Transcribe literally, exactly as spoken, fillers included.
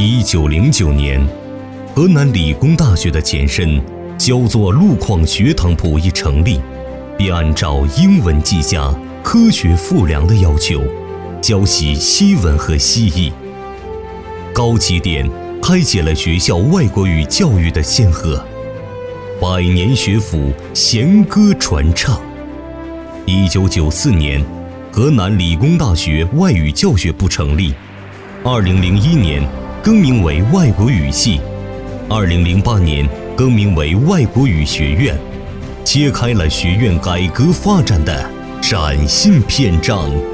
一九零九年，河南理工大学的前身叫做路况学堂铺一成立，并按照英文计价、科学复量的要求，教习西文和西译。高起点开启了学校外国语教育的先河，百年学府弦歌传唱。一九九四年，河南理工大学外语教学部成立，二零零一年更名为外国语系，二零零八年更名为外国语学院，揭开了学院改革发展的崭新篇章。